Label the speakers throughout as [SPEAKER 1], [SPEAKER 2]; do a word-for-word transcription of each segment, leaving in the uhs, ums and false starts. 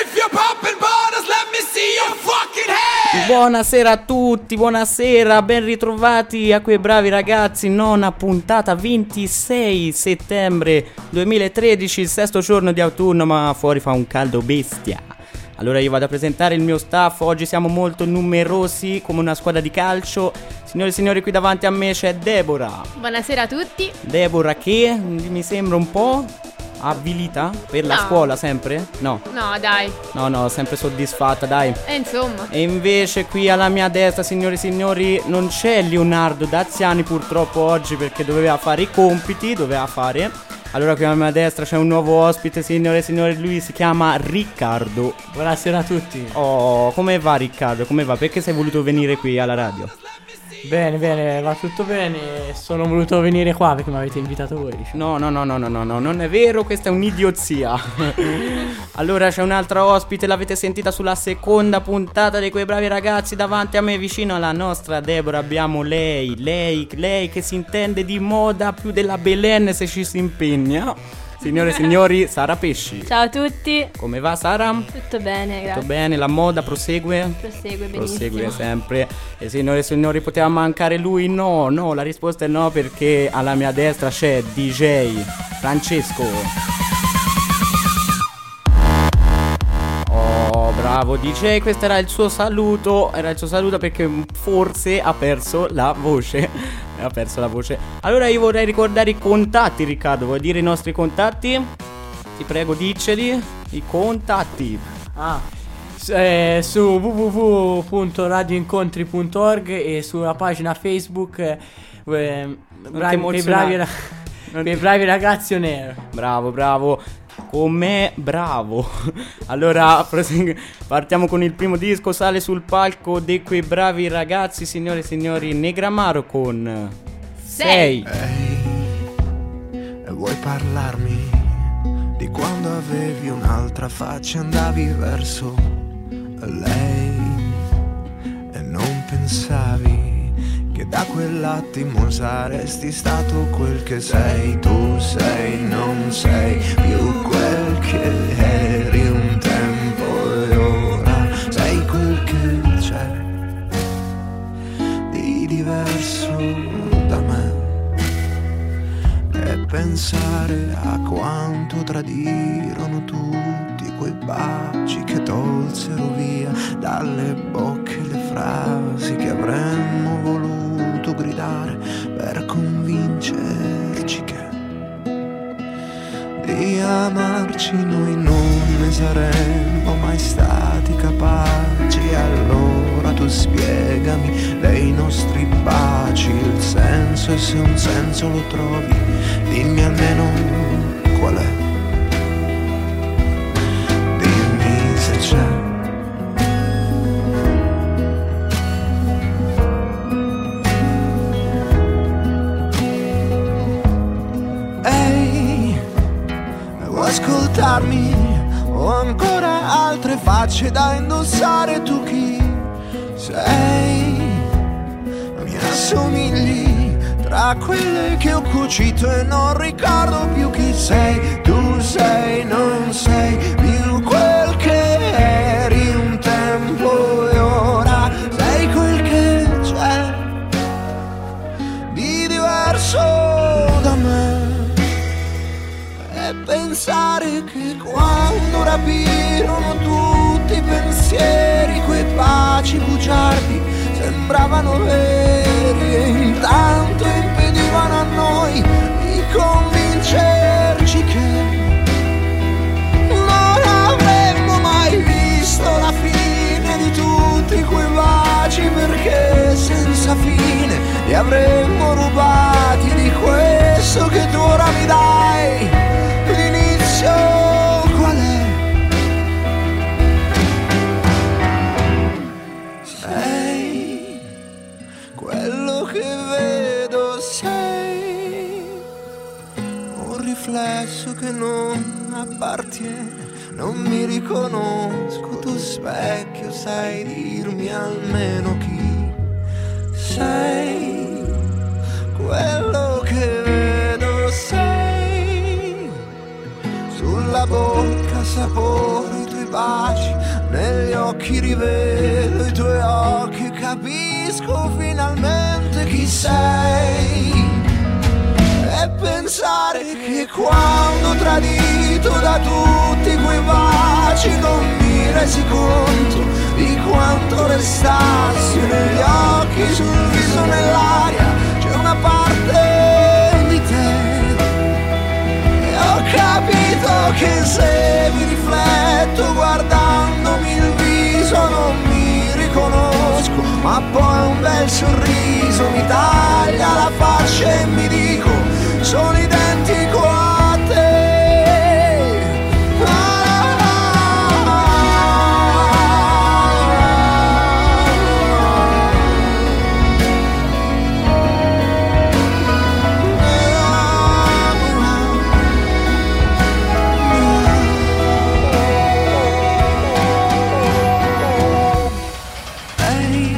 [SPEAKER 1] If you're popping bottles, let me see your fucking head.
[SPEAKER 2] Buonasera a tutti, buonasera, ben ritrovati a quei bravi ragazzi. Nona puntata, ventisei settembre duemilatredici, il sesto giorno di autunno, ma fuori fa un caldo bestia. Allora io vado a presentare il mio staff. Oggi siamo molto numerosi come una squadra di calcio. Signore e signori, qui davanti a me c'è Deborah.
[SPEAKER 3] Buonasera a tutti.
[SPEAKER 2] Deborah che mi sembra un po' avvilita per la
[SPEAKER 3] No.
[SPEAKER 2] scuola sempre? No.
[SPEAKER 3] No, dai.
[SPEAKER 2] No, no, sempre soddisfatta, dai.
[SPEAKER 3] E insomma.
[SPEAKER 2] E invece qui alla mia destra, signori e signori, non c'è Leonardo Daziani purtroppo oggi perché doveva fare i compiti, doveva fare. Allora qui alla mia destra c'è un nuovo ospite, signore e signori, lui si chiama Riccardo.
[SPEAKER 4] Buonasera a tutti.
[SPEAKER 2] Oh, come va Riccardo? Come va? Perché sei voluto venire qui alla radio?
[SPEAKER 4] Bene, bene, va tutto bene. Sono voluto venire qua perché mi avete invitato voi.
[SPEAKER 2] No, no, no, no, no, no, no, non è vero, questa è un'idiozia. Allora c'è un'altra ospite, l'avete sentita sulla seconda puntata di quei bravi ragazzi. Davanti a me, vicino alla nostra Deborah, abbiamo lei, lei, lei che si intende di moda più della Belen se ci si impegna. Signore e signori, Sara Pesci.
[SPEAKER 3] Ciao a tutti.
[SPEAKER 2] Come va Sara?
[SPEAKER 3] Tutto bene, grazie.
[SPEAKER 2] Tutto bene, la moda prosegue?
[SPEAKER 3] Prosegue benissimo.
[SPEAKER 2] Prosegue sempre. E signore e signori, poteva mancare lui? No, no, la risposta è no, perché alla mia destra c'è D J Francesco. Oh, bravo D J, questo era il suo saluto. Era il suo saluto perché forse ha perso la voce. Ha perso la voce. Allora io vorrei ricordare i contatti, Riccardo. Vuoi dire i nostri contatti? Ti prego, dicceli. I contatti.
[SPEAKER 4] Ah, s- eh, su w w w punto radioincontri punto org e sulla pagina Facebook eh, eh, bravi, quei bravi, ra- quei bravi ragazzi on air.
[SPEAKER 2] Bravo, bravo. Come bravo. Allora prosegu- partiamo con il primo disco. Sale sul palco di quei bravi ragazzi, signore e signori, Negramaro con Sei.
[SPEAKER 1] Ehi, e vuoi parlarmi di quando avevi un'altra faccia e andavi verso lei e non pensavi che da quell'attimo saresti stato quel che sei. Tu sei, non sei più quel che eri un tempo e ora sei quel che c'è di diverso da me. E pensare a quanto tradirono tutti quei baci che tolsero via dalle bocche le frasi che avremmo voluto gridare per convincerci che di amarci noi non ne saremmo mai stati capaci. Allora tu spiegami dei nostri baci il senso, e se un senso lo trovi dimmi almeno qual è. Dimmi se c'è. Ehi, vuoi ascoltarmi? Ho ancora altre facce da indossare. Tu chi sei? Mi assomigli tra quelle che ho cucito e non ricordo più chi sei. Tu sei, non sei più quel che eri un tempo e ora sei quel che c'è di diverso da me. E pensare che quando rapirono tutti i pensieri quei baci bugiardi sembravano veri e intanto impedivano a noi di convincerci che non avremmo mai visto la fine di tutti quei baci, perché senza fine li avremmo rubati di questo che tu ora mi dai. L'inizio qual è? Sei quello che vedo, sei un riflesso che non appartiene. Non mi riconosco, tu specchio sai dirmi almeno chi sei. Quello che vedo sei sulla bocca sapore i tuoi baci, negli occhi rivedo i tuoi occhi, capisco finalmente chi sei. E pensare che quando tradito da tutti quei baci non mi resi conto di quanto restassi negli occhi, sul viso, nell'aria, c'è una parte di te. E ho capito che se mi rifletto guardandomi il viso non mi riconosco, ma poi un bel sorriso mi taglia la faccia e mi dico sono identico a te. Ah, ah, ehi,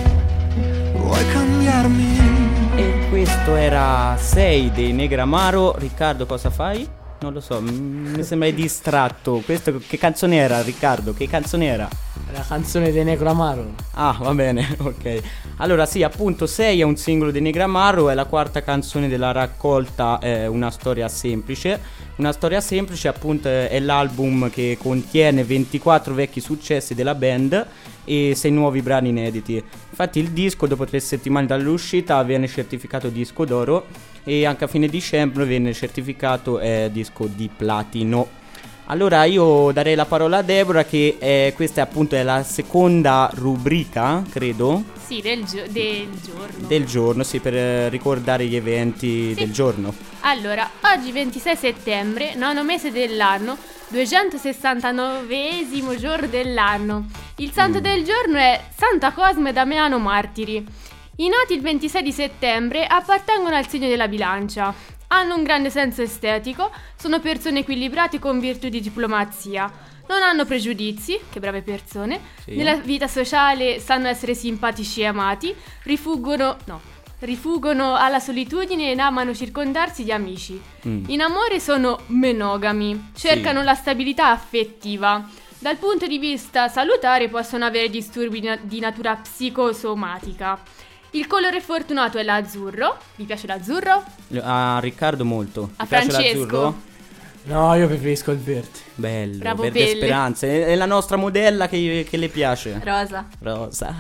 [SPEAKER 1] vuoi cambiarmi?
[SPEAKER 2] E questo era sei dei Negramaro. Riccardo, cosa fai? Non lo so, m- mi sembra distratto. Questo che canzone era, Riccardo? Che canzone era?
[SPEAKER 4] La canzone dei Negramaro.
[SPEAKER 2] Ah, va bene, ok. Allora sì, appunto sei è un singolo dei Negramaro, è la quarta canzone della raccolta eh, Una storia semplice. Una storia semplice appunto è l'album che contiene ventiquattro vecchi successi della band e sei nuovi brani inediti. Infatti il disco dopo tre settimane dall'uscita viene certificato disco d'oro e anche a fine dicembre viene certificato eh, disco di platino. Allora io darei la parola a Deborah che eh, questa è appunto è la seconda rubrica, credo.
[SPEAKER 3] Sì, del, gio- del giorno.
[SPEAKER 2] Del giorno, sì, per eh, ricordare gli eventi
[SPEAKER 3] Sì.
[SPEAKER 2] del giorno.
[SPEAKER 3] Allora, oggi ventisei settembre, nono mese dell'anno, duecentosessantanovesimo giorno dell'anno. Il santo
[SPEAKER 2] Mm.
[SPEAKER 3] del giorno è Santa Cosma e Damiano Martiri. I nati il ventisei di settembre appartengono al segno della bilancia. Hanno un grande senso estetico, sono persone equilibrate con virtù di diplomazia. Non hanno pregiudizi, che brave persone.
[SPEAKER 2] Sì.
[SPEAKER 3] Nella vita sociale sanno essere simpatici e amati. Rifuggono, no, rifuggono alla solitudine ed amano circondarsi di amici.
[SPEAKER 2] Mm.
[SPEAKER 3] In amore sono monogami, cercano
[SPEAKER 2] Sì.
[SPEAKER 3] la stabilità affettiva. Dal punto di vista salutare possono avere disturbi di na- di natura psicosomatica. Il colore fortunato è l'azzurro. Vi piace l'azzurro?
[SPEAKER 2] A Riccardo molto.
[SPEAKER 3] A
[SPEAKER 2] Ti piace
[SPEAKER 3] Francesco?
[SPEAKER 2] l'azzurro?
[SPEAKER 4] No, io preferisco il verde.
[SPEAKER 2] Bello,
[SPEAKER 3] Bravo
[SPEAKER 2] verde
[SPEAKER 3] Pelle.
[SPEAKER 2] speranze. È è la nostra modella che, che le piace.
[SPEAKER 3] Rosa.
[SPEAKER 2] Rosa.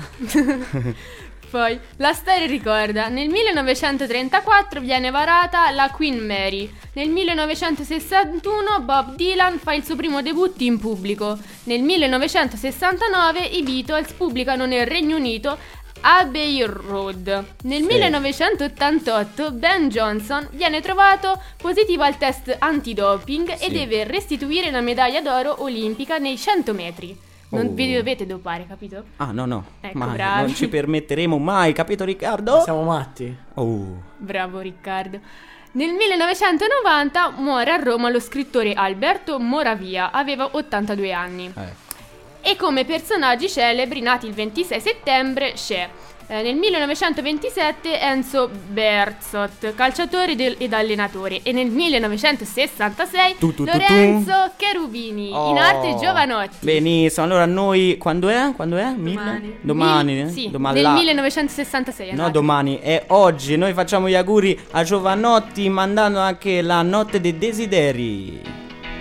[SPEAKER 3] Poi, la storia ricorda, nel millenovecentotrentaquattro viene varata la Queen Mary. Nel millenovecentosessantuno Bob Dylan fa il suo primo debutto in pubblico. Nel millenovecentosessantanove i Beatles pubblicano nel Regno Unito Abbey Road. Nel
[SPEAKER 2] Sì.
[SPEAKER 3] millenovecentottantotto Ben Johnson viene trovato positivo al test antidoping
[SPEAKER 2] Sì.
[SPEAKER 3] e deve restituire la medaglia d'oro olimpica nei cento metri. Non
[SPEAKER 2] Oh.
[SPEAKER 3] vi dovete dopare, capito?
[SPEAKER 2] Ah, no, no.
[SPEAKER 3] Ecco,
[SPEAKER 2] mai.
[SPEAKER 3] bravi.
[SPEAKER 2] Non ci permetteremo mai, capito Riccardo?
[SPEAKER 4] Siamo matti.
[SPEAKER 2] Oh.
[SPEAKER 3] Bravo Riccardo. Nel millenovecentonovanta muore a Roma lo scrittore Alberto Moravia, aveva ottantadue anni.
[SPEAKER 2] Eh.
[SPEAKER 3] E come personaggi celebri nati il ventisei settembre c'è eh, nel millenovecentoventisette Enzo Berzot, calciatore del- ed allenatore, e nel millenovecentosessantasei
[SPEAKER 2] Tu, tu, tu, tu.
[SPEAKER 3] Lorenzo Cherubini, in
[SPEAKER 2] Oh.
[SPEAKER 3] arte Giovanotti.
[SPEAKER 2] Benissimo, allora noi quando è? Quando è? Mille?
[SPEAKER 3] Domani.
[SPEAKER 2] Domani?
[SPEAKER 3] Mil-
[SPEAKER 2] eh?
[SPEAKER 3] sì,
[SPEAKER 2] Domani
[SPEAKER 3] nel
[SPEAKER 2] là.
[SPEAKER 3] millenovecentosessantasei.
[SPEAKER 2] No,
[SPEAKER 3] esatto.
[SPEAKER 2] domani è oggi. Noi facciamo gli auguri a Giovanotti mandando anche la notte dei desideri.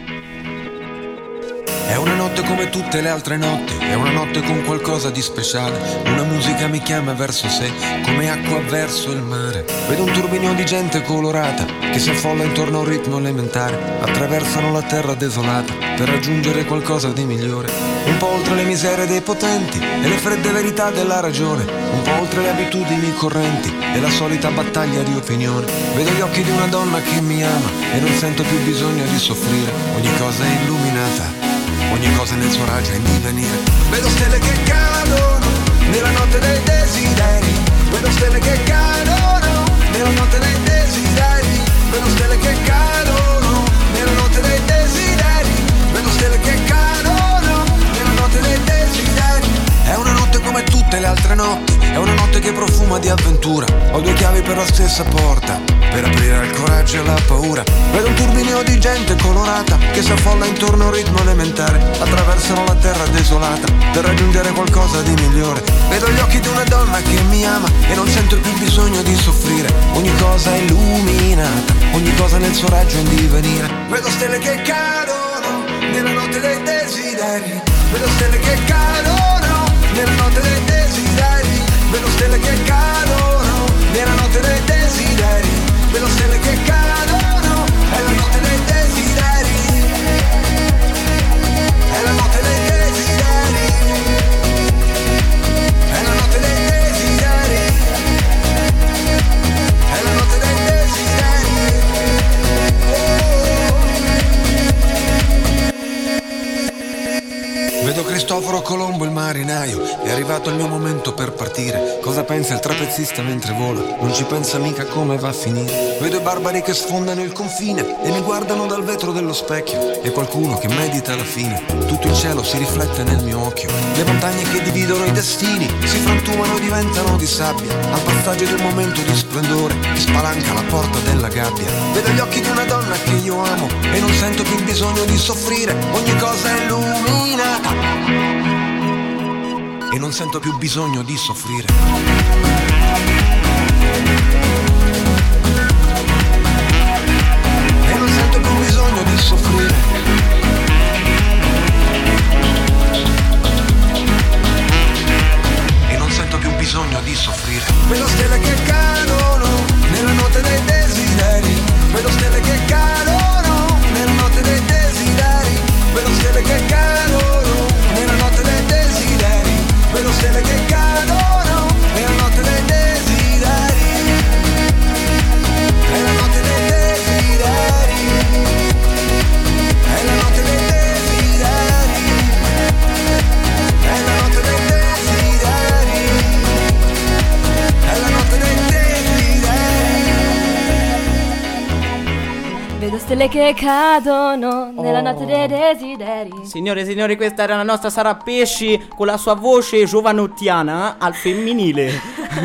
[SPEAKER 5] È una notte come tutte le altre notti, è una notte con qualcosa di speciale. Una musica mi chiama verso sé, come acqua verso il mare. Vedo un turbinio di gente colorata che si affolla intorno a un ritmo elementare. Attraversano la terra desolata per raggiungere qualcosa di migliore. Un po' oltre le miserie dei potenti e le fredde verità della ragione. Un po' oltre le abitudini correnti e la solita battaglia di opinione. Vedo gli occhi di una donna che mi ama e non sento più bisogno di soffrire. Ogni cosa è illuminata, ogni cosa nel suo raggio è in divenire. Vedo stelle che cadono nella notte dei desideri. Vedo stelle che cadono nella notte dei desideri. Vedo stelle che cadono nella notte dei desideri. Vedo stelle che cadono nella notte dei desideri. È una notte come tutte le altre notti, è una notte che profuma di avventura. Ho due chiavi per la stessa porta, per aprire il coraggio e la paura. Vedo un turbinio di gente colorata che si affolla intorno a un ritmo elementare. Attraversa lascerò la terra desolata per raggiungere qualcosa di migliore. Vedo gli occhi di una donna che mi ama e non sento più bisogno di soffrire. Ogni cosa è illuminata, ogni cosa nel suo raggio in divenire. Vedo stelle che cadono nella notte dei desideri. Vedo stelle che cadono nella notte dei desideri. Vedo stelle che cadono nella notte dei desideri. Vedo stelle che cadono, è la notte dei desideri. È la notte dei desideri. È la notte dei desideri. È la notte dei desideri. Oh. Vedo Cristoforo Colombo il marinaio, è arrivato il mio momento per partire. Cosa pensa il trapezzista mentre vola? Non ci pensa mica come va a finire. Vedo i barbari che sfondano il confine e mi guardano dal vetro dello specchio. E qualcuno che medita la fine. Tutto il cielo si riflette nel mio occhio. Le montagne che dividono i destini si frantumano e diventano di sabbia al passaggio del momento di splendore che spalanca la porta della gabbia. Vedo gli occhi di una donna che io amo e non sento più bisogno di soffrire. Ogni cosa è illuminata e non sento più bisogno di soffrire. E non sento più bisogno di soffrire. E non sento più bisogno di soffrire. Vedo stelle che cadono nella notte dei desideri. Vedo stelle che cadono nella notte dei desideri. Vedo stelle che cadono nella notte dei desideri. Vedo stelle che cadono nella notte dei desideri. È la notte dei desideri. È la notte dei desideri. È la notte dei desideri. È la notte dei desideri.
[SPEAKER 6] Vedo stelle che cadono nella
[SPEAKER 2] Oh.
[SPEAKER 6] notte dei desideri.
[SPEAKER 2] Signore e signori, questa era la nostra Sara Pesci con la sua voce giovanottiana al femminile.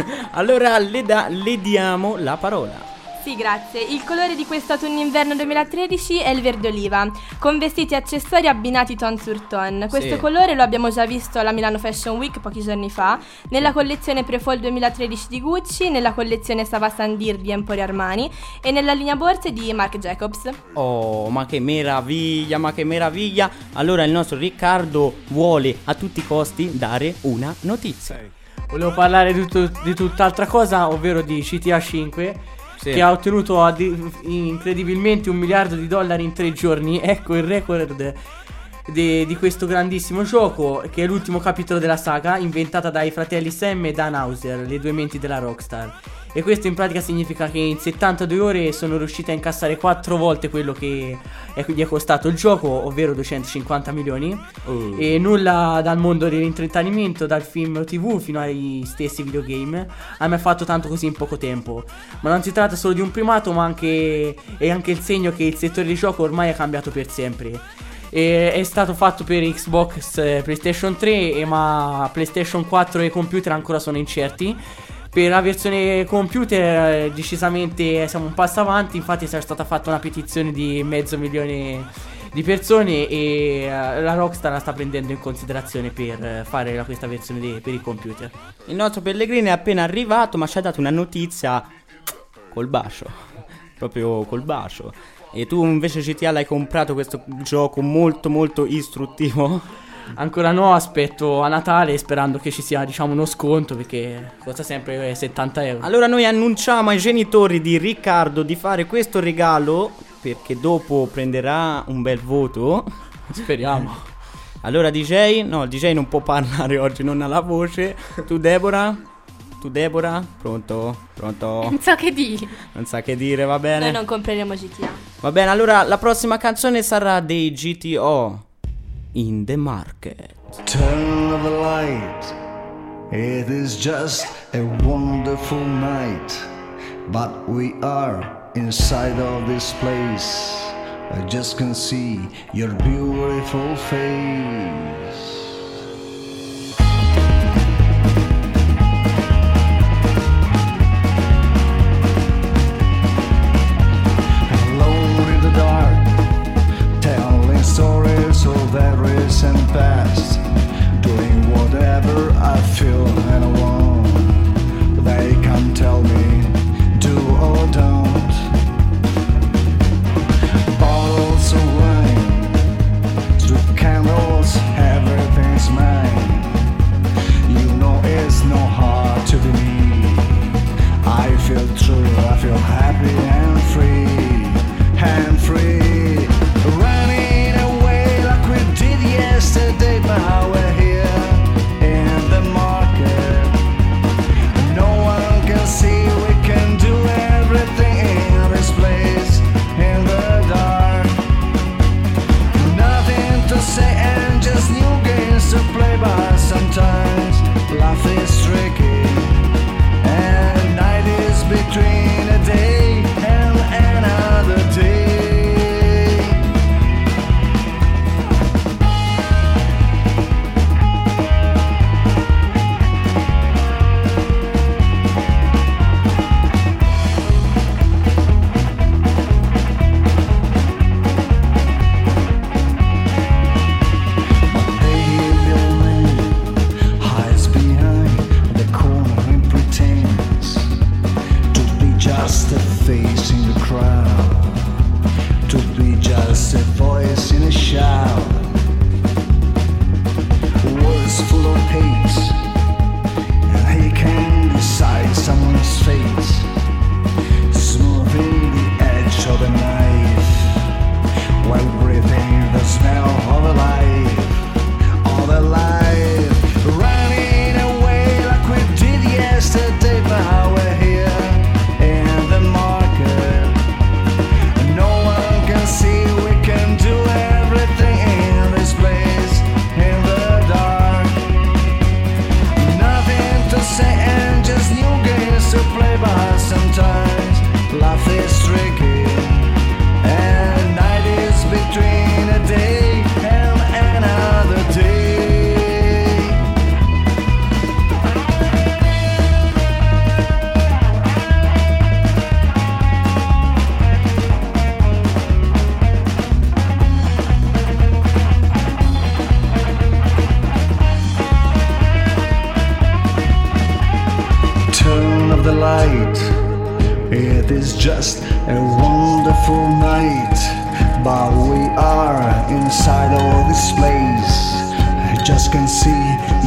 [SPEAKER 2] Allora le, da- le diamo la parola.
[SPEAKER 6] Sì, grazie. Il colore di questo autunno-inverno duemilatredici è il verde oliva, con vestiti e accessori abbinati ton sur ton. Questo
[SPEAKER 2] Sì.
[SPEAKER 6] colore lo abbiamo già visto alla Milano Fashion Week pochi giorni fa, nella collezione Pre-Fall duemilatredici di Gucci, nella collezione Sava Sandir di Emporio Armani e nella linea borse di Marc Jacobs.
[SPEAKER 2] Oh, ma che meraviglia, ma che meraviglia. Allora il nostro Riccardo vuole a tutti i costi dare una notizia.
[SPEAKER 4] Volevo parlare di, tut- di tutt'altra cosa, ovvero di C T A cinque.
[SPEAKER 2] Sì.
[SPEAKER 4] Che ha ottenuto addi- incredibilmente un miliardo di dollari in tre giorni. Ecco il record de- di questo grandissimo gioco, che è l'ultimo capitolo della saga, inventata dai fratelli Sam e Dan Houser, le due menti della Rockstar. E questo in pratica significa che in settantadue ore sono riusciti a incassare quattro volte quello che è, gli è costato il gioco, ovvero duecentocinquanta milioni.
[SPEAKER 2] Oh.
[SPEAKER 4] E nulla dal mondo dell'intrattenimento, dal film tivù fino ai stessi videogame, ha mai fatto tanto così in poco tempo. Ma non si tratta solo di un primato, ma anche è anche il segno che il settore di gioco ormai è cambiato per sempre. E è stato fatto per Xbox, eh, PlayStation tre, e ma PlayStation quattro e computer ancora sono incerti. Per la versione computer eh, decisamente siamo un passo avanti. Infatti è stata fatta una petizione di mezzo milione di persone e eh, la Rockstar la sta prendendo in considerazione per eh, fare la, questa versione di, per i computer.
[SPEAKER 2] Il nostro Pellegrini è appena arrivato, ma ci ha dato una notizia col bacio. Proprio col bacio. E tu invece C T A l'hai comprato questo gioco molto molto istruttivo?
[SPEAKER 4] Ancora no, aspetto a Natale sperando che ci sia, diciamo, uno sconto, perché costa sempre settanta euro.
[SPEAKER 2] Allora noi annunciamo ai genitori di Riccardo di fare questo regalo, perché dopo prenderà un bel voto.
[SPEAKER 4] Speriamo.
[SPEAKER 2] Allora D J, no, il D J non può parlare oggi, non ha la voce. Tu Deborah? Tu Deborah? Pronto? Pronto?
[SPEAKER 3] Non so che dire.
[SPEAKER 2] Non sa che dire, va bene?
[SPEAKER 6] Noi non compreremo G T A.
[SPEAKER 2] Va bene, allora la prossima canzone sarà dei G T O, In the Market.
[SPEAKER 7] Turn of the light, it is just a wonderful night, but we are inside of this place. I just can see your beautiful face. Alone in the dark, telling stories of errors and past.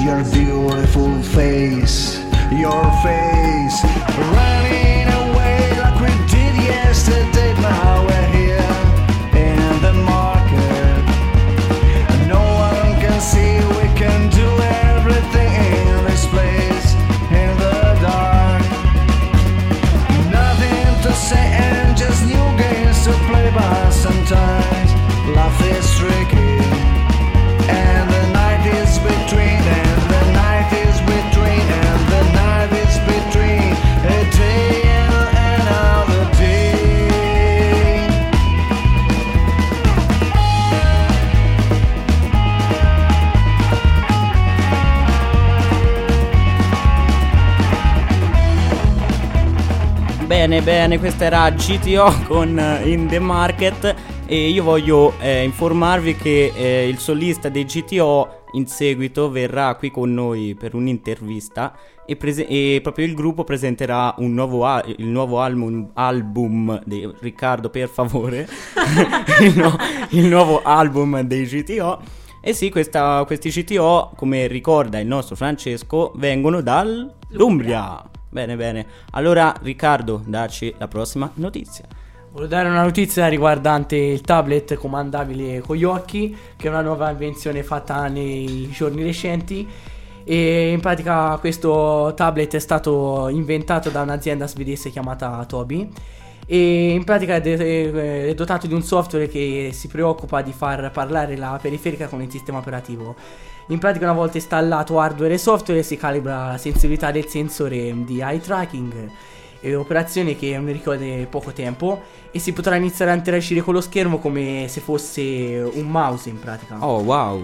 [SPEAKER 7] your beautiful face, your face, running away like we did yesterday. Now we're here in the market, no one can see, we can do everything in this place, in the dark. Nothing to say and just new games to play, but sometimes life is tricky, and the night is between, and the night is between, and the night is between a day and another day.
[SPEAKER 2] Bene, bene, questa era G T O con uh, In The Market. E io voglio eh, informarvi che eh, il solista dei G T O in seguito verrà qui con noi per un'intervista e, prese- e proprio il gruppo presenterà un nuovo a- il nuovo album, album di Riccardo, per favore, il, no- il nuovo album dei G T O. E sì, questa, questi G T O, come ricorda il nostro Francesco, vengono dall'Umbria. Bene, bene. Allora Riccardo, dacci la prossima notizia.
[SPEAKER 4] Volevo dare una notizia riguardante il tablet comandabile con gli occhi, che è una nuova invenzione fatta nei giorni recenti. E in pratica questo tablet è stato inventato da un'azienda svedese chiamata Tobii, e in pratica è, de- è dotato di un software che si preoccupa di far parlare la periferica con il sistema operativo. In pratica, una volta installato hardware e software, si calibra la sensibilità del sensore di eye tracking e operazione che mi ricorda poco tempo, e si potrà iniziare a interagire con lo schermo come se fosse un mouse in pratica.
[SPEAKER 2] Oh wow.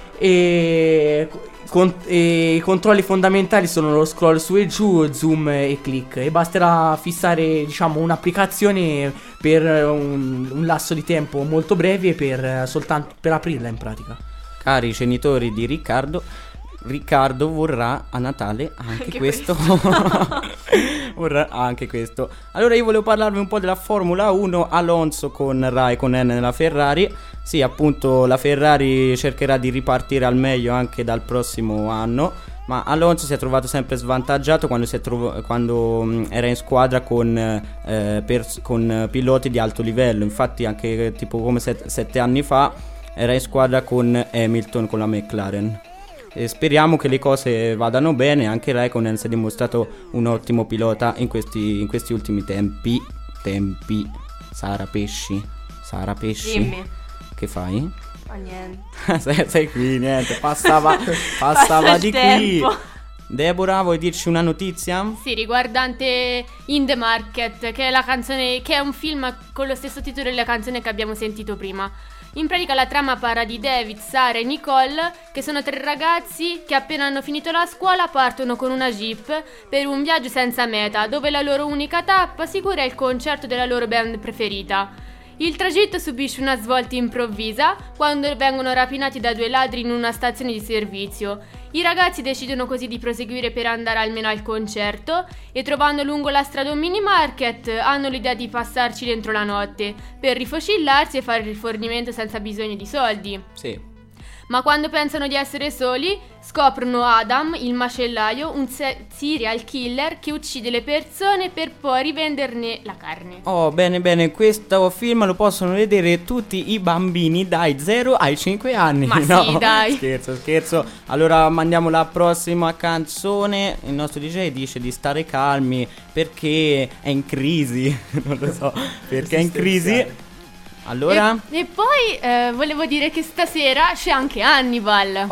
[SPEAKER 4] E, con, e i controlli fondamentali sono lo scroll su e giù, zoom e click, e basterà fissare, diciamo, un'applicazione per un, un lasso di tempo molto breve per soltanto per aprirla in pratica. Cari
[SPEAKER 2] genitori di Riccardo, Riccardo vorrà a Natale anche, anche questo, questo. Vorrà anche questo. Allora io volevo parlarvi un po' della Formula uno. Alonso con Raikkonen nella Ferrari. Sì, appunto, la Ferrari cercherà di ripartire al meglio anche dal prossimo anno, ma Alonso si è trovato sempre svantaggiato quando, si è trov- quando mh, era in squadra con, eh, pers- con piloti di alto livello. Infatti anche tipo come set- sette anni fa era in squadra con Hamilton, con la McLaren. E speriamo che le cose vadano bene. Anche Raikkonen si è dimostrato un ottimo pilota in questi, in questi ultimi tempi. Tempi. Sara Pesci. Sara Pesci.
[SPEAKER 6] Dimmi.
[SPEAKER 2] Che fai?
[SPEAKER 6] Oh, niente.
[SPEAKER 2] sei, sei qui, niente. Passava, passava di
[SPEAKER 6] tempo.
[SPEAKER 2] qui. Deborah, vuoi dirci una notizia?
[SPEAKER 3] Sì, riguardante In The Market, che è la canzone, che è un film con lo stesso titolo della canzone che abbiamo sentito prima. In pratica la trama parla di David, Sara e Nicole, che sono tre ragazzi che appena hanno finito la scuola partono con una jeep per un viaggio senza meta, dove la loro unica tappa sicura è il concerto della loro band preferita. Il tragitto subisce una svolta improvvisa quando vengono rapinati da due ladri in una stazione di servizio. I ragazzi decidono così di proseguire per andare almeno al concerto e, trovando lungo la strada un mini market, hanno l'idea di passarci dentro la notte per rifocillarsi e fare il rifornimento senza bisogno di soldi.
[SPEAKER 2] Sì.
[SPEAKER 3] Ma quando pensano di essere soli, scoprono Adam, il macellaio, un se- serial killer che uccide le persone per poi rivenderne la carne.
[SPEAKER 2] Oh, bene bene, questo film lo possono vedere tutti i bambini dai zero ai cinque anni.
[SPEAKER 3] Ma
[SPEAKER 2] no,
[SPEAKER 3] sì, dai.
[SPEAKER 2] Scherzo, scherzo. Allora mandiamo la prossima canzone. Il nostro D J dice di stare calmi perché è in crisi. Non lo so, perché è in crisi. Allora?
[SPEAKER 3] E, e poi eh, volevo dire che stasera c'è anche Hannibal.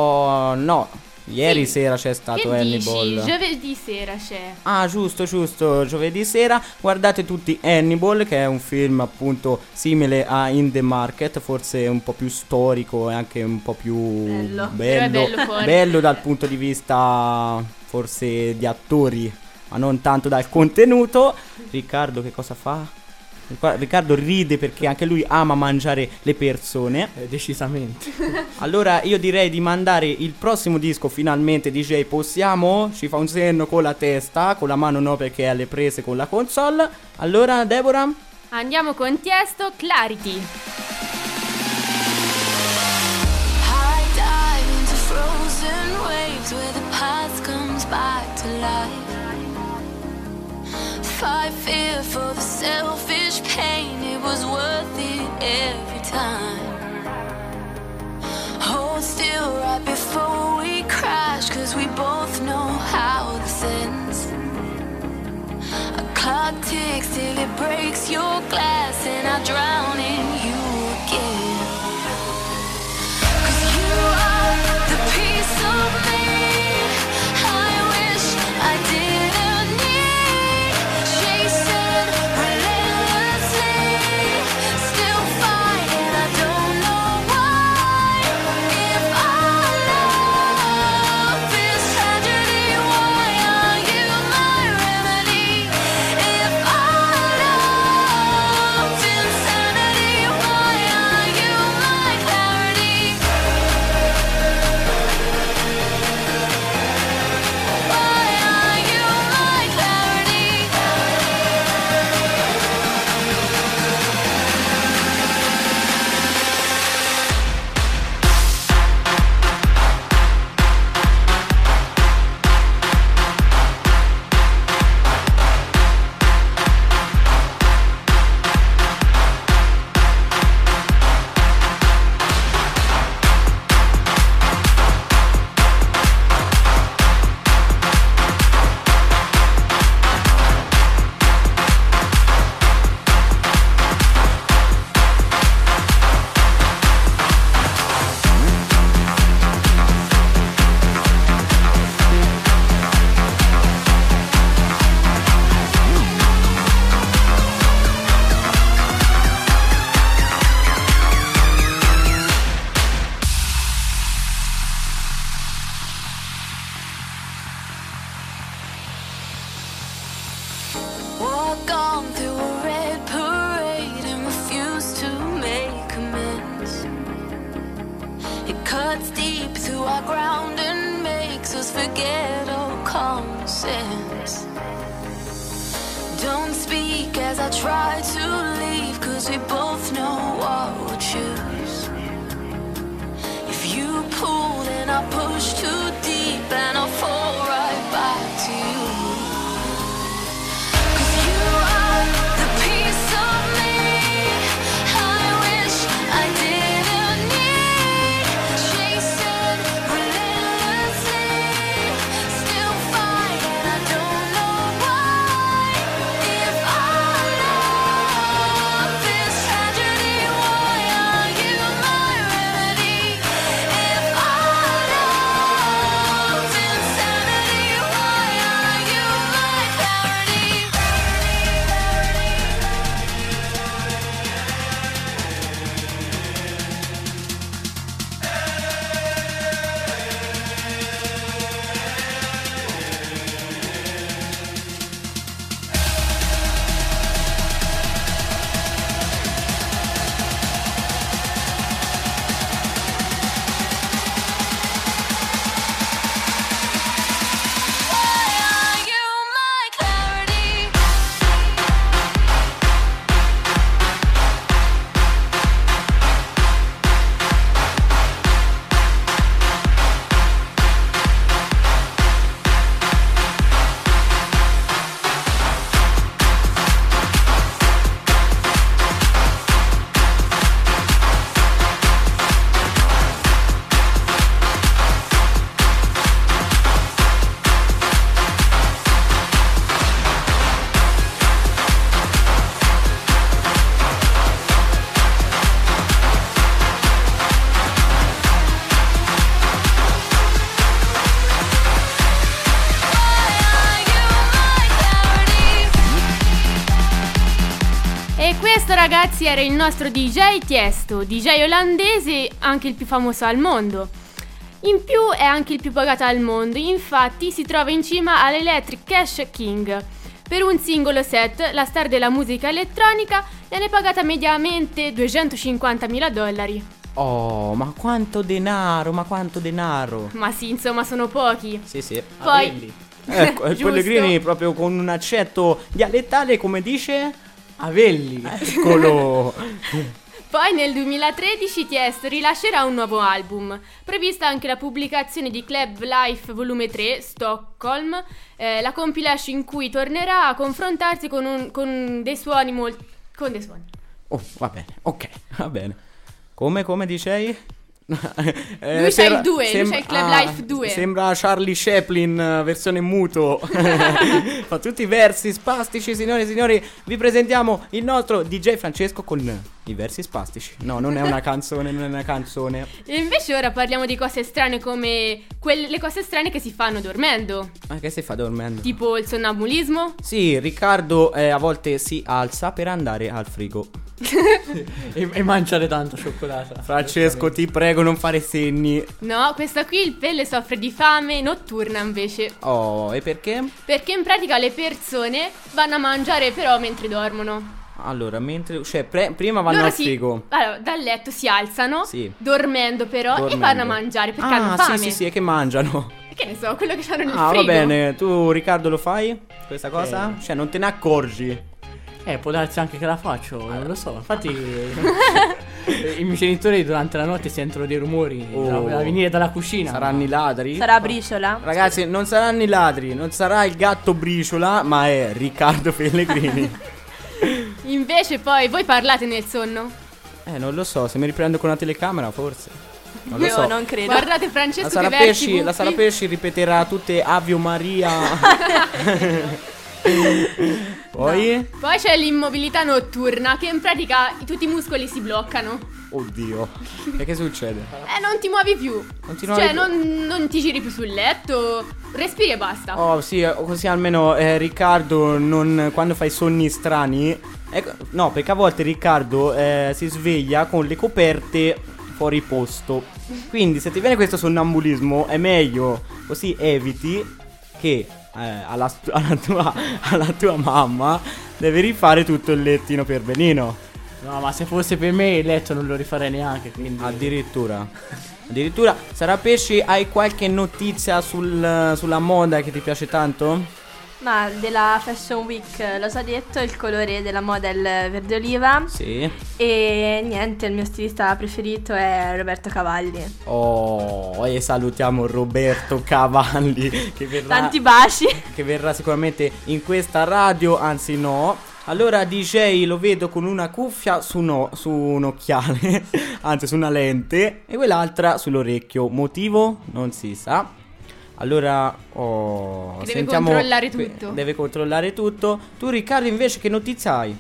[SPEAKER 2] Oh no, ieri
[SPEAKER 3] Sì.
[SPEAKER 2] sera c'è stato
[SPEAKER 3] Che
[SPEAKER 2] Hannibal.
[SPEAKER 3] dici? Giovedì sera c'è.
[SPEAKER 2] Ah, giusto, giusto, giovedì sera. Guardate tutti Hannibal, che è un film appunto simile a In The Market, forse un po' più storico e anche un po' più
[SPEAKER 6] Bello.
[SPEAKER 2] bello,
[SPEAKER 3] È bello fuori.
[SPEAKER 2] bello dal punto di vista forse di attori, ma non tanto dal contenuto. Riccardo che cosa fa? Riccardo ride perché anche lui ama mangiare le persone.
[SPEAKER 4] Eh, decisamente.
[SPEAKER 2] Allora io direi di mandare il prossimo disco finalmente. D J, possiamo? Ci fa un senno con la testa, con la mano no perché è alle prese con la console. Allora Deborah?
[SPEAKER 3] Andiamo con Tiesto, Clarity.
[SPEAKER 8] High dive into frozen waves. selfish pain, it was worth it every time. Hold still right before we crash, cause we both know how this ends. A clock ticks till it breaks your glass, and I drown in you again. Cause you are the piece of me I wish I didn't need. Chasing relentlessly, still fighting, I don't know why. If our love is tragedy, why are you my remedy? If our love is insanity, why are you my clarity? Why are you my clarity? Walk on through a red parade and refuse to make amends. It cuts deep through our ground and makes us forget all common sense. Don't speak as I try to leave, cause we both know what we'll choose. If you pull then I push too deep and I'll fall right back to you. The piece of me I wish I didn't need. Chasing relentlessly, still fighting, I don't know why. If our love is tragedy, why are you my remedy? If our love is insanity, why are you my clarity?
[SPEAKER 3] E questo, ragazzi, era il nostro D J Tiesto, D J olandese, anche il più famoso al mondo. In più è anche il più pagato al mondo, infatti si trova in cima all'Electric Cash King. Per un singolo set, la star della musica elettronica viene pagata mediamente duecentocinquantamila dollari.
[SPEAKER 2] Oh, ma quanto denaro, ma quanto denaro.
[SPEAKER 3] Ma sì, insomma, sono pochi.
[SPEAKER 2] Sì, sì.
[SPEAKER 3] Poi...
[SPEAKER 2] Ecco, il
[SPEAKER 3] Giusto.
[SPEAKER 2] Pellegrini proprio con un accento dialettale, come dice?
[SPEAKER 4] Avelli.
[SPEAKER 2] Eccolo.
[SPEAKER 3] Poi nel duemilatredici Tiesto rilascerà un nuovo album. Prevista anche la pubblicazione di Club Life volume tre, Stockholm, eh, la compilation in cui tornerà a confrontarsi con, un, con dei suoni molto... con dei suoni.
[SPEAKER 2] Oh, va bene, ok, va bene. Come, come dicevi?
[SPEAKER 3] eh, lui c'è il due, sem- lui c'è il Club
[SPEAKER 2] ah,
[SPEAKER 3] Life due.
[SPEAKER 2] Sembra Charlie Chaplin versione muto. Fa tutti i versi spastici. Signore e signori, vi presentiamo il nostro D J Francesco con i versi spastici. No, non è una canzone, non è una canzone.
[SPEAKER 3] E invece ora parliamo di cose strane, come quelle le cose strane che si fanno dormendo.
[SPEAKER 2] Ma che si fa dormendo?
[SPEAKER 3] Tipo il sonnambulismo.
[SPEAKER 2] Sì, Riccardo eh, a volte si alza per andare al frigo
[SPEAKER 4] e, e mangiare tanto cioccolata.
[SPEAKER 2] Francesco, ti prego non fare segni.
[SPEAKER 3] No, questa qui il Pelle soffre di fame notturna invece.
[SPEAKER 2] Oh, e perché?
[SPEAKER 3] Perché in pratica le persone vanno a mangiare però mentre dormono.
[SPEAKER 2] Allora, mentre cioè pre- prima vanno
[SPEAKER 3] Loro
[SPEAKER 2] al
[SPEAKER 3] si,
[SPEAKER 2] frigo.
[SPEAKER 3] Allora, dal letto si alzano,
[SPEAKER 2] sì,
[SPEAKER 3] dormendo però, dormendo. E vanno a mangiare perché
[SPEAKER 2] ah,
[SPEAKER 3] hanno fame.
[SPEAKER 2] Sì, sì, sì, e che mangiano?
[SPEAKER 3] Che ne so, quello che hanno nel
[SPEAKER 2] ah,
[SPEAKER 3] frigo.
[SPEAKER 2] Ah, va bene. Tu, Riccardo, lo fai? Questa cosa? Eh. Cioè, non te ne accorgi?
[SPEAKER 4] Eh, può darsi anche che la faccio, non lo so. Infatti i miei genitori durante la notte sentono dei rumori oh. da venire dalla cucina.
[SPEAKER 2] Saranno i ladri?
[SPEAKER 6] Sarà Briciola?
[SPEAKER 2] Ragazzi, non saranno i ladri, non sarà il gatto Briciola, ma è Riccardo Pellegrini.
[SPEAKER 3] Invece poi voi parlate nel sonno?
[SPEAKER 2] Eh, non lo so, se mi riprendo con una telecamera forse. Non lo
[SPEAKER 6] Io
[SPEAKER 2] so.
[SPEAKER 6] non credo.
[SPEAKER 3] Guardate Francesco
[SPEAKER 2] la
[SPEAKER 3] che versi
[SPEAKER 2] Pesci, La Sara Pesci ripeterà tutte Ave Maria. Poi?
[SPEAKER 3] No. Poi c'è l'immobilità notturna, che in pratica tutti i muscoli si bloccano.
[SPEAKER 2] Oddio. E che succede?
[SPEAKER 3] Eh, non ti muovi più.
[SPEAKER 2] Non ti muovi
[SPEAKER 3] cioè,
[SPEAKER 2] più.
[SPEAKER 3] Non, non ti giri più sul letto. Respiri e basta.
[SPEAKER 2] Oh sì, così almeno eh, Riccardo non, quando fai sogni strani ecco, no, perché a volte Riccardo eh, si sveglia con le coperte fuori posto. Quindi se ti viene questo sonnambulismo è meglio, così eviti che eh, alla, alla, tua, alla tua mamma devi rifare tutto il lettino per benino.
[SPEAKER 4] No, ma se fosse per me il letto non lo rifarei neanche, quindi...
[SPEAKER 2] Addirittura. Addirittura. Sara Pesci, hai qualche notizia sul, sulla moda che ti piace tanto?
[SPEAKER 6] Ma della Fashion Week l'ho già detto, il colore della moda è il verde oliva.
[SPEAKER 2] Sì.
[SPEAKER 6] E niente, il mio stilista preferito è Roberto Cavalli.
[SPEAKER 2] Oh, e salutiamo Roberto Cavalli che verrà,
[SPEAKER 6] tanti baci,
[SPEAKER 2] che verrà sicuramente in questa radio, anzi no. Allora D J lo vedo con una cuffia su, no, su un occhiale, anzi su una lente, e quell'altra sull'orecchio. Motivo? Non si sa. Allora, oh,
[SPEAKER 3] deve
[SPEAKER 2] sentiamo,
[SPEAKER 3] controllare tutto.
[SPEAKER 2] Deve controllare tutto. Tu Riccardo invece che notizia hai?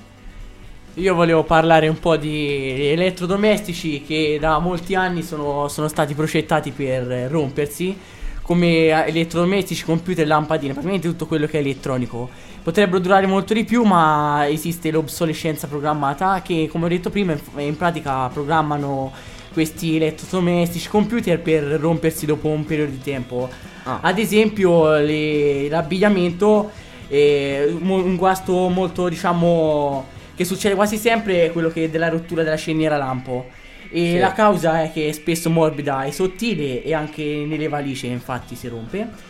[SPEAKER 4] Io volevo parlare un po' di elettrodomestici che da molti anni sono, sono stati progettati per rompersi, come elettrodomestici, computer, lampadine, praticamente tutto quello che è elettronico. Potrebbero durare molto di più, ma esiste l'obsolescenza programmata che, come ho detto prima, in pratica programmano questi elettrodomestici, computer per rompersi dopo un periodo di tempo. Ah. Ad esempio le, l'abbigliamento, eh, un guasto molto, diciamo, che succede quasi sempre è quello che è della rottura della sceniera lampo. E sì. La causa è che è spesso morbida e sottile, e anche nelle valigie infatti si rompe.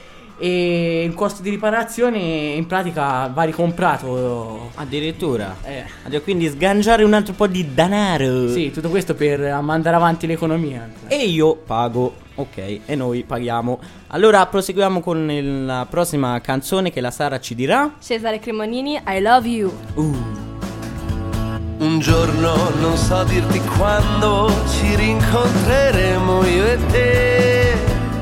[SPEAKER 4] E il costo di riparazione in pratica va ricomprato.
[SPEAKER 2] Addirittura
[SPEAKER 4] eh.
[SPEAKER 2] Quindi sgangiare un altro po' di denaro.
[SPEAKER 4] Sì, tutto questo per mandare avanti l'economia.
[SPEAKER 2] E io pago, ok, e noi paghiamo. Allora proseguiamo con il, la prossima canzone che la Sara ci dirà.
[SPEAKER 6] Cesare Cremonini, I Love You.
[SPEAKER 2] uh.
[SPEAKER 9] Un giorno, non so dirti quando, ci rincontreremo io e te.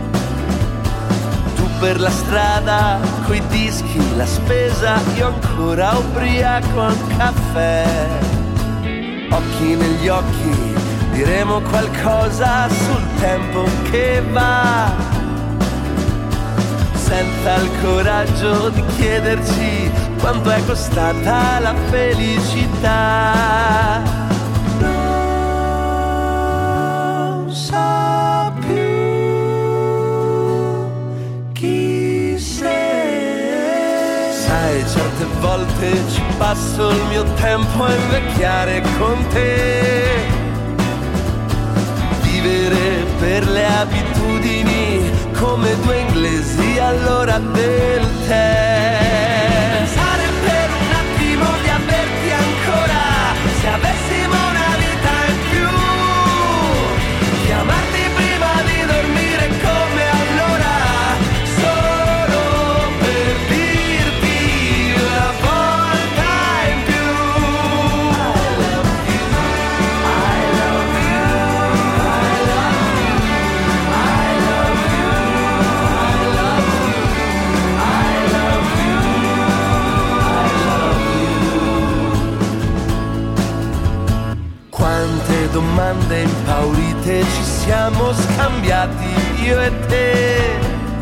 [SPEAKER 9] Tu per la strada, coi dischi, la spesa, io ancora ubriaco al caffè. Occhi negli occhi, diremo qualcosa sul tempo che va, senza il coraggio di chiederci quanto è costata la felicità. Non so più chi sei. Sai, certe volte ci passo il mio tempo a invecchiare con te, vivere per le abitudini come due inglesi all'ora del tè. Pensare per un attimo di averti ancora, se avessimo una vita in più. domande impaurite ci siamo scambiati io e te.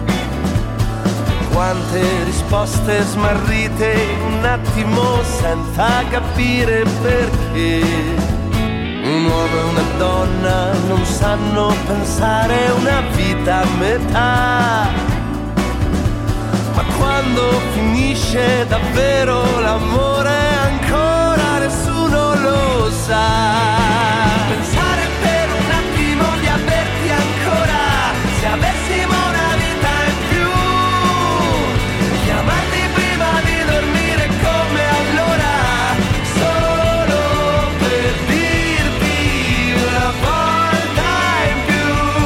[SPEAKER 9] Quante risposte smarrite in un attimo senza capire perché. Un uomo e una donna non sanno pensare una vita a metà. Ma quando finisce davvero l'amore ancora nessuno lo sa. Pensare per un attimo di averti ancora, se avessimo una vita in più. Chiamarti prima di dormire come allora, solo per dirti una volta in più.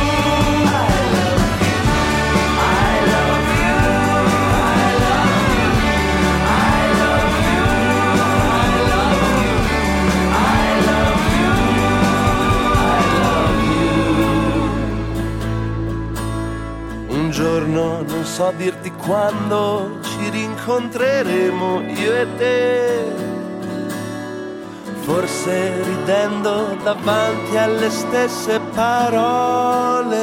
[SPEAKER 9] I love you, I love you, I love you, I love you, I love you, I love you. Un giorno non so dirti quando ci rincontreremo io e te. Forse ridendo davanti alle stesse parole.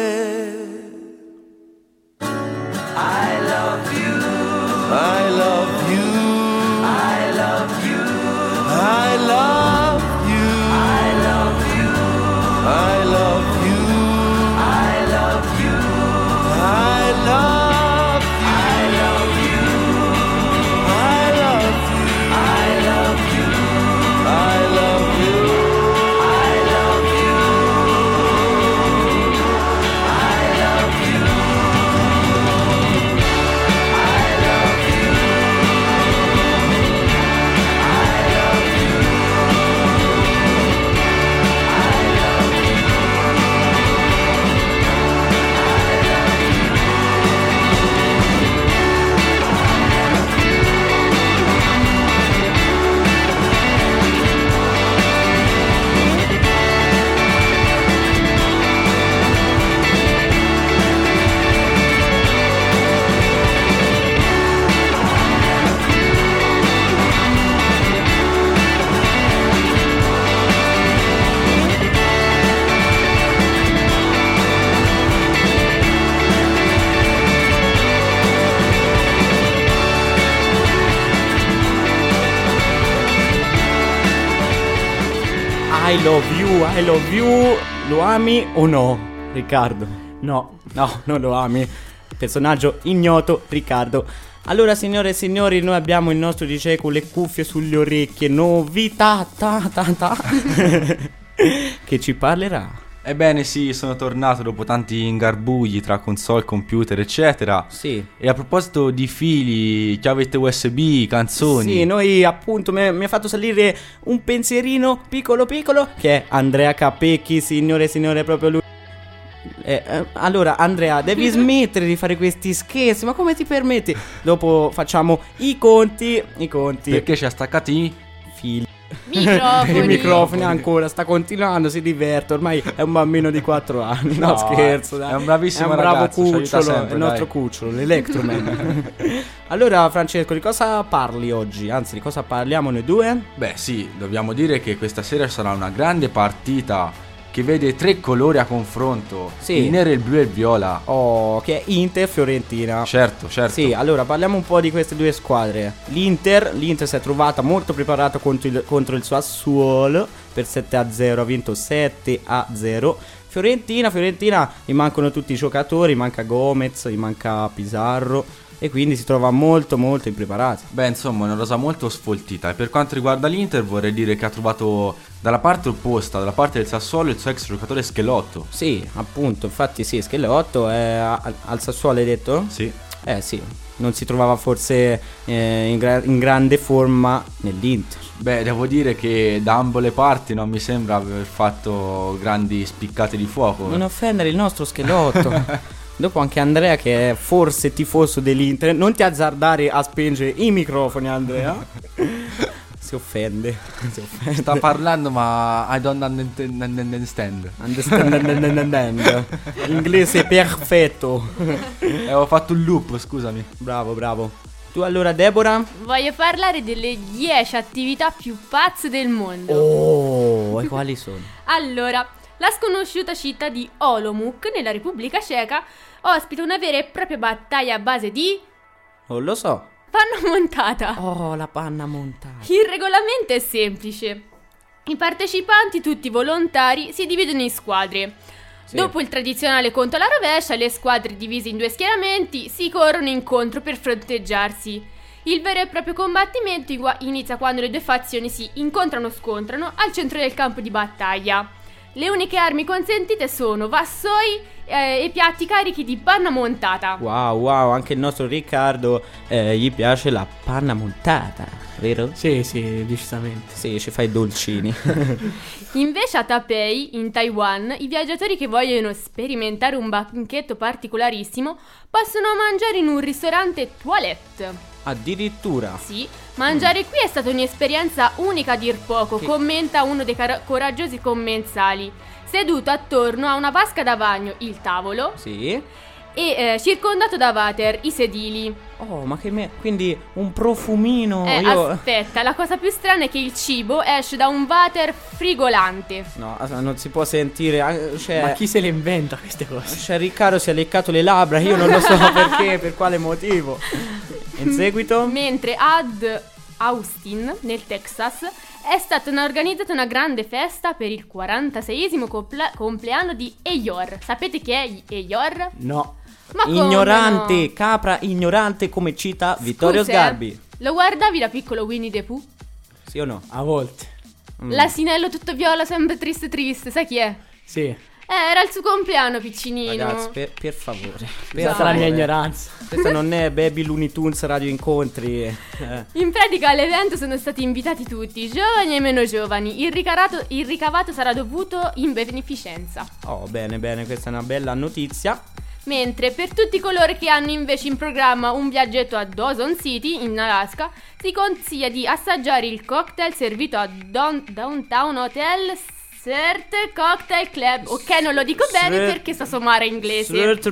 [SPEAKER 9] I love you, I love you, I love you, I love you, I love you, I love you, I love you, I love you, I love you, I love you, I love you, I love you, I love you, I love you, I love you, I love you,
[SPEAKER 2] I love you, I love you. Lo ami o no, Riccardo?
[SPEAKER 4] No.
[SPEAKER 2] No, non lo ami. Personaggio ignoto, Riccardo. Allora, signore e signori, noi abbiamo il nostro D J con le cuffie sulle orecchie. Novità ta ta ta che ci parlerà.
[SPEAKER 10] Ebbene sì, sono tornato dopo tanti ingarbugli tra console, computer, eccetera.
[SPEAKER 2] Sì.
[SPEAKER 10] E a proposito di fili, chiavette U S B, canzoni.
[SPEAKER 2] Sì, noi appunto mi, mi ha fatto salire un pensierino piccolo piccolo, che è Andrea Capecchi, signore e signore, proprio lui. Eh, eh, allora Andrea, devi smettere di fare questi scherzi, ma come ti permetti? Dopo facciamo i conti, i conti.
[SPEAKER 10] Perché ci ha staccati
[SPEAKER 2] fili.
[SPEAKER 3] Microfoni.
[SPEAKER 2] I microfoni ancora, sta continuando, si diverte, ormai è un bambino di quattro anni. No, no scherzo, dai.
[SPEAKER 10] È un bravissimo
[SPEAKER 2] è un bravo
[SPEAKER 10] ragazzo,
[SPEAKER 2] cucciolo,
[SPEAKER 10] sempre,
[SPEAKER 2] è il nostro
[SPEAKER 10] dai.
[SPEAKER 2] cucciolo, l'Electroman. Allora Francesco, di cosa parli oggi? Anzi, di cosa parliamo noi due?
[SPEAKER 10] Beh sì, dobbiamo dire che questa sera sarà una grande partita che vede tre colori a confronto,
[SPEAKER 2] sì.
[SPEAKER 10] Il nero, il blu e il viola.
[SPEAKER 2] Oh, che è Inter-Fiorentina.
[SPEAKER 10] Certo, certo.
[SPEAKER 2] Sì, allora parliamo un po' di queste due squadre. L'Inter, l'Inter si è trovata molto preparata contro il, contro il Sassuolo per sette a zero, ha vinto sette a zero. Fiorentina, Fiorentina, gli mancano tutti i giocatori, manca Gomez, gli manca Pizarro e quindi si trova molto molto impreparata.
[SPEAKER 10] Beh, insomma, una rosa molto sfoltita. E per quanto riguarda l'Inter, vorrei dire che ha trovato dalla parte opposta, dalla parte del Sassuolo, il suo ex giocatore Schelotto.
[SPEAKER 2] Sì, appunto, infatti sì, Schelotto è al, al Sassuolo, hai detto?
[SPEAKER 10] Sì.
[SPEAKER 2] Eh sì, non si trovava forse eh, in, gra- in grande forma nell'Inter.
[SPEAKER 10] Beh, devo dire che da ambo le parti non mi sembra aver fatto grandi spiccate di fuoco.
[SPEAKER 2] Non offendere il nostro Schelotto. Dopo anche Andrea, che è forse tifoso dell'Inter, non ti azzardare a spengere i microfoni, Andrea. Si offende. Si offende.
[SPEAKER 10] Sta parlando ma I don't understand.
[SPEAKER 2] Understand. Inglese perfetto.
[SPEAKER 10] E ho fatto un loop, scusami.
[SPEAKER 2] Bravo, bravo. Tu allora, Deborah?
[SPEAKER 3] Voglio parlare delle dieci attività più pazze del mondo.
[SPEAKER 2] Oh, Oh, e quali sono?
[SPEAKER 3] Allora, la sconosciuta città di Olomouc, nella Repubblica Ceca, ospita una vera e propria battaglia a base di...
[SPEAKER 2] Non lo so.
[SPEAKER 3] Panna montata.
[SPEAKER 2] Oh, la panna montata.
[SPEAKER 3] Il regolamento è semplice. I partecipanti, tutti volontari, si dividono in squadre. Sì. Dopo il tradizionale conto alla rovescia, le squadre divise in due schieramenti si corrono incontro per fronteggiarsi. Il vero e proprio combattimento inizia quando le due fazioni si incontrano o scontrano al centro del campo di battaglia. Le uniche armi consentite sono vassoi eh, e piatti carichi di panna montata.
[SPEAKER 2] Wow, wow, anche il nostro Riccardo eh, gli piace la panna montata, vero?
[SPEAKER 4] Sì, sì, decisamente.
[SPEAKER 2] Sì, ci fai dolcini.
[SPEAKER 3] Invece a Taipei, in Taiwan, i viaggiatori che vogliono sperimentare un banchetto particolarissimo possono mangiare in un ristorante toilette.
[SPEAKER 2] Addirittura?
[SPEAKER 3] Sì, mangiare qui è stata un'esperienza unica a dir poco, che... commenta uno dei car- coraggiosi commensali. Seduto attorno a una vasca da bagno, il tavolo.
[SPEAKER 2] Sì.
[SPEAKER 3] E eh, circondato da water, i sedili.
[SPEAKER 2] Oh, ma che me... quindi un profumino.
[SPEAKER 3] Eh,
[SPEAKER 2] io...
[SPEAKER 3] aspetta, la cosa più strana è che il cibo esce da un water frigolante.
[SPEAKER 2] No, non si può sentire. Cioè...
[SPEAKER 4] Ma chi se le inventa queste cose?
[SPEAKER 2] Cioè, Riccardo si è leccato le labbra, io non lo so perché, per quale motivo. In seguito?
[SPEAKER 3] Mentre ad Austin, nel Texas, è stata organizzata una grande festa per il quarantaseiesimo comple- compleanno di Eeyore. Sapete chi è Eeyore?
[SPEAKER 4] No.
[SPEAKER 3] Ma
[SPEAKER 2] ignorante,
[SPEAKER 3] no?
[SPEAKER 2] Capra ignorante, come cita Vittorio
[SPEAKER 3] Scusa,
[SPEAKER 2] Sgarbi.
[SPEAKER 3] Lo guardavi da piccolo Winnie the Pooh?
[SPEAKER 2] Sì o no?
[SPEAKER 4] A volte.
[SPEAKER 2] Mm.
[SPEAKER 3] L'asinello tutto viola, sempre triste triste, sai chi è?
[SPEAKER 4] Sì.
[SPEAKER 3] Eh, era il suo compleanno, piccinino.
[SPEAKER 2] Ragazzi, per, per favore.
[SPEAKER 4] Questa è la mia ignoranza.
[SPEAKER 2] Questa non è Baby Looney Tunes Radio Incontri. Eh.
[SPEAKER 3] In pratica all'evento sono stati invitati tutti, giovani e meno giovani. Il ricavato, il ricavato sarà dovuto in beneficenza.
[SPEAKER 2] Oh, bene, bene, questa è una bella notizia.
[SPEAKER 3] Mentre per tutti coloro che hanno invece in programma un viaggetto a Dawson City, in Alaska, si consiglia di assaggiare il cocktail servito a Don- Downtown Hotel Cert Cocktail Club. Ok, non lo dico bene
[SPEAKER 2] Cert-
[SPEAKER 3] perché so somare inglese.
[SPEAKER 2] Cert-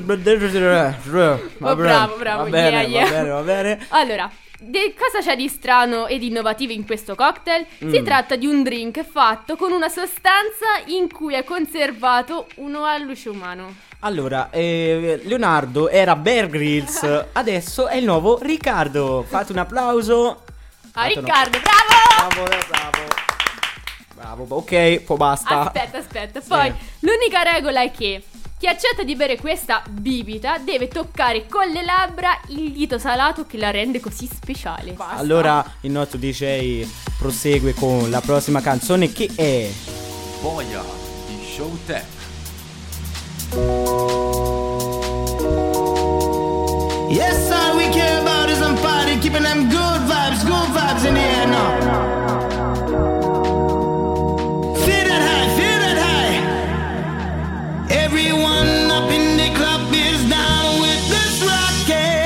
[SPEAKER 3] oh, bravo, bravo,
[SPEAKER 2] va bene,
[SPEAKER 3] yeah, yeah.
[SPEAKER 2] va bene, va bene.
[SPEAKER 3] Allora, de- cosa c'è di strano ed innovativo in questo cocktail?
[SPEAKER 2] Mm.
[SPEAKER 3] Si tratta di un drink fatto con una sostanza in cui è conservato un alluce umano.
[SPEAKER 2] Allora, eh, Leonardo era Bear Grylls, adesso è il nuovo Riccardo. Fate un applauso.
[SPEAKER 3] A
[SPEAKER 2] Fate
[SPEAKER 3] Riccardo,
[SPEAKER 2] un...
[SPEAKER 3] bravo!
[SPEAKER 2] Bravo, bravo. Bravo, ok, poi basta.
[SPEAKER 3] Aspetta, aspetta. Poi, sì. L'unica regola è che chi accetta di bere questa bibita deve toccare con le labbra il dito salato che la rende così speciale. Basta.
[SPEAKER 2] Allora, il nostro D J prosegue con la prossima canzone che è
[SPEAKER 10] Boia di Showtek.
[SPEAKER 11] Yes, all we care about is I'm party, keeping them good vibes, good vibes in the air now. Feel that high, feel that high. Everyone up in the club is down with this rocket.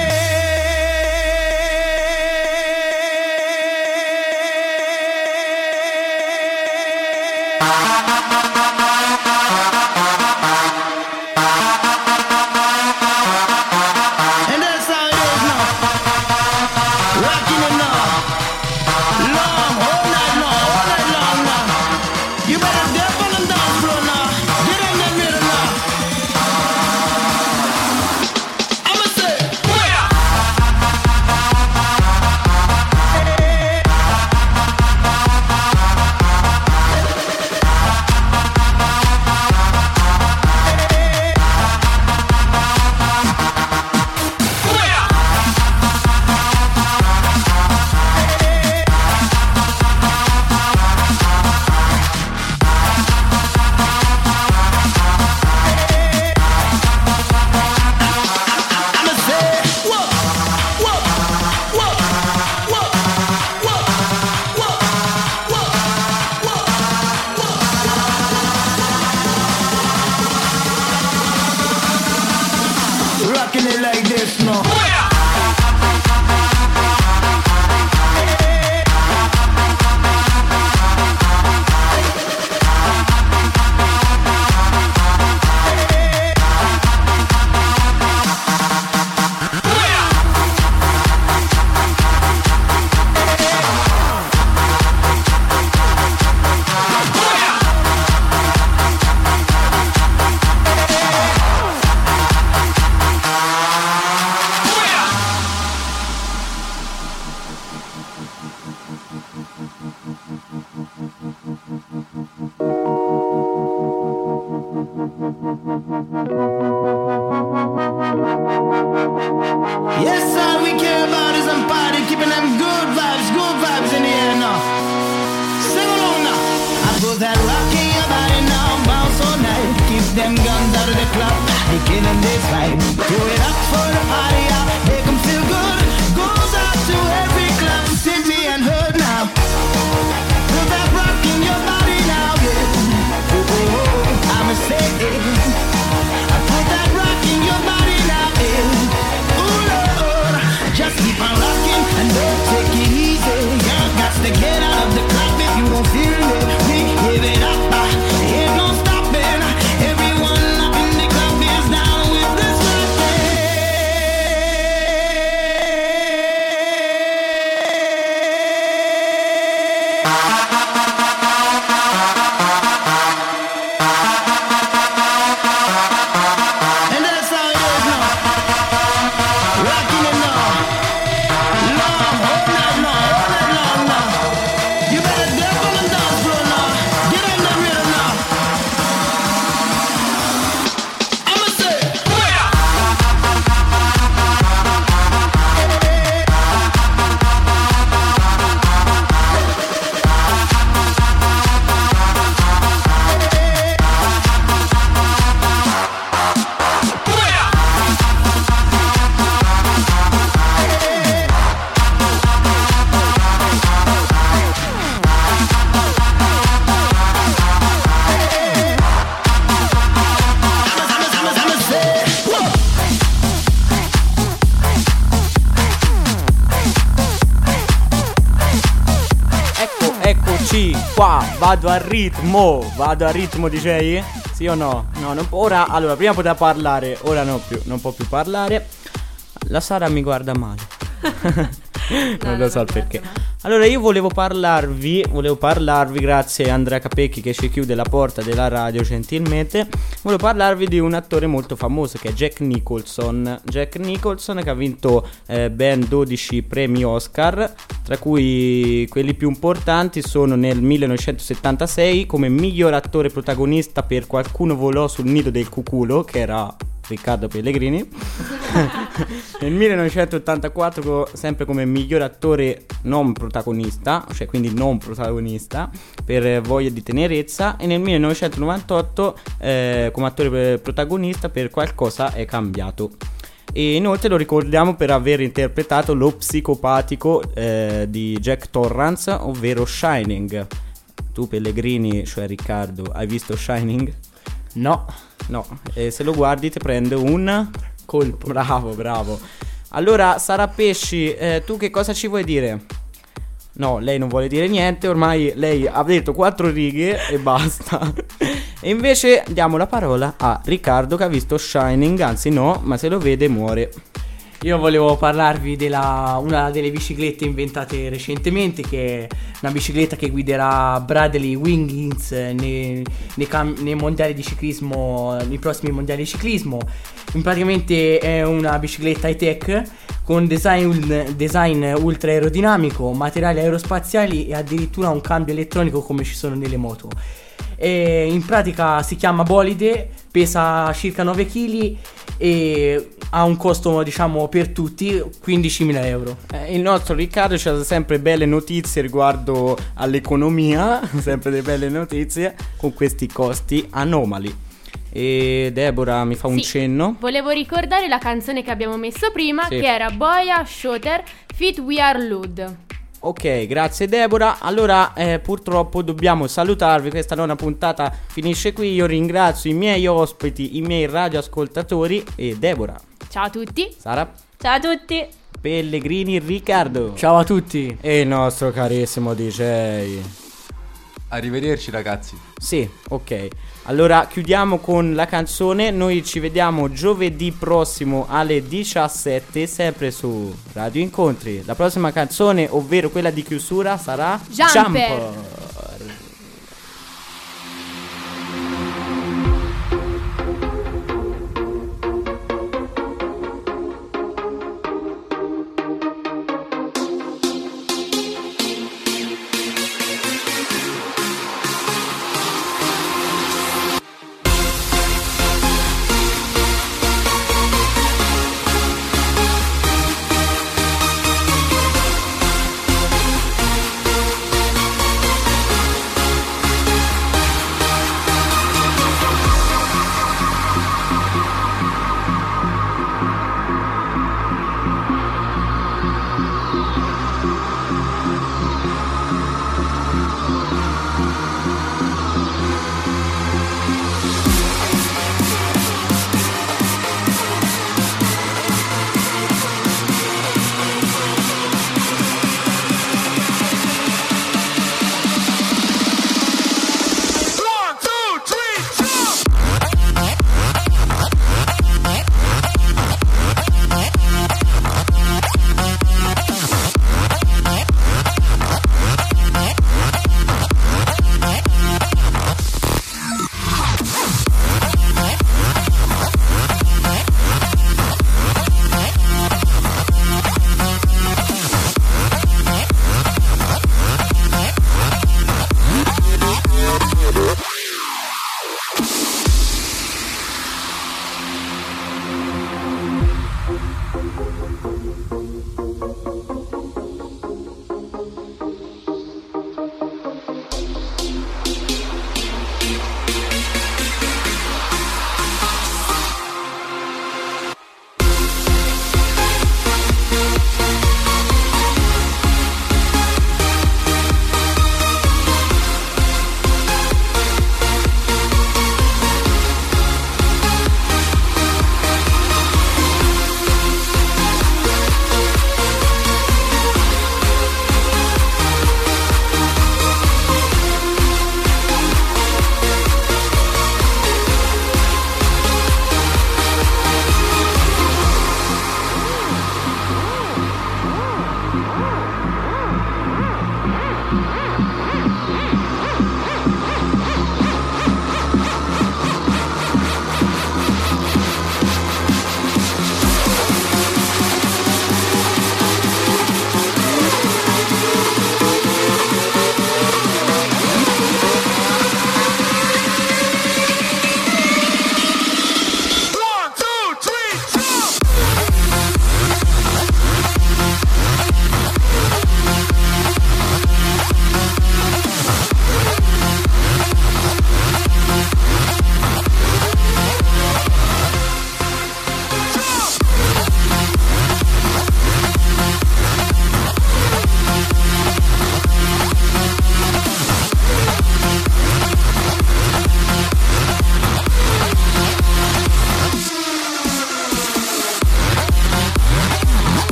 [SPEAKER 11] them guns out of the club, beginning this fight. Throw it up for the party out, make them feel good. Goes out to every club, city and hood now. Put that rock in your body now, yeah. Oh, oh, oh, I'ma say it. I put that rock in your body now, yeah. Oh Lord, just keep on rocking and don't take it easy. You got to get out of the club if you don't feel it. We give it up, uh, ain't no stopping. Everyone up in the club is down with this and that's how it is now. Rocking it now. Long, all night long, all night long now. You better get on the dance floor now. Get on the rhythm now. I'ma say, I'ma say, whoa.
[SPEAKER 2] Ecco, eccoci qua, vado a ritmo, vado a ritmo D J? Sì o no? No, non po- ora, allora, prima poteva parlare, ora no più, non può più parlare. La Sara mi guarda male. Non lo so il perché. Allora io volevo parlarvi, volevo parlarvi, grazie a Andrea Capecchi che ci chiude la porta della radio gentilmente. Volevo parlarvi di un attore molto famoso che è Jack Nicholson. Jack Nicholson che ha vinto eh, ben dodici premi Oscar, tra cui quelli più importanti sono nel millenovecentosettantasei come miglior attore protagonista per Qualcuno volò sul nido del cuculo, che era Riccardo Pellegrini. Nel millenovecentottantaquattro sempre come miglior attore non protagonista, cioè quindi non protagonista, per Voglia di tenerezza. E nel millenovecentonovantotto eh, come attore protagonista per Qualcosa è cambiato. E inoltre lo ricordiamo per aver interpretato lo psicopatico eh, di Jack Torrance, ovvero Shining. Tu Pellegrini, cioè Riccardo, hai visto Shining?
[SPEAKER 4] No.
[SPEAKER 2] No, e se lo guardi ti prende un colpo. Bravo, bravo. Allora, Sara Pesci, eh, tu che cosa ci vuoi dire? No, lei non vuole dire niente, ormai lei ha detto quattro righe e basta. E invece diamo la parola a Riccardo che ha visto Shining, anzi no, ma se lo vede muore.
[SPEAKER 4] Io volevo parlarvi della una delle biciclette inventate recentemente, che è una bicicletta che guiderà Bradley Wiggins nei, nei, cam- nei mondiali di ciclismo, nei prossimi mondiali di ciclismo. In praticamente è una bicicletta high tech con design, design ultra aerodinamico, materiali aerospaziali e addirittura un cambio elettronico come ci sono nelle moto. E in pratica si chiama Bolide, pesa circa nove chili e ha un costo, diciamo, per tutti quindicimila euro.
[SPEAKER 2] Eh, il nostro Riccardo ci ha sempre belle notizie riguardo all'economia, sempre delle belle notizie con questi costi anomali. E Deborah mi fa un
[SPEAKER 3] Sì,
[SPEAKER 2] cenno.
[SPEAKER 3] Volevo ricordare la canzone che abbiamo messo prima,
[SPEAKER 2] Sì.
[SPEAKER 3] che era Boya Shooter Fit We Are Lud.
[SPEAKER 2] Ok, grazie Deborah. Allora eh, purtroppo dobbiamo salutarvi, questa nona puntata finisce qui. Io ringrazio i miei ospiti, i miei radioascoltatori e Deborah.
[SPEAKER 3] Ciao a tutti.
[SPEAKER 2] Sara,
[SPEAKER 6] Ciao a tutti.
[SPEAKER 2] Pellegrini, Riccardo.
[SPEAKER 4] Ciao a tutti.
[SPEAKER 2] E il nostro carissimo D J.
[SPEAKER 10] Arrivederci ragazzi.
[SPEAKER 2] Sì, ok. Allora chiudiamo con la canzone. Noi ci vediamo giovedì prossimo alle diciassette, sempre su Radio Incontri. La prossima canzone, ovvero quella di chiusura, sarà
[SPEAKER 3] Jumper.
[SPEAKER 2] Jump.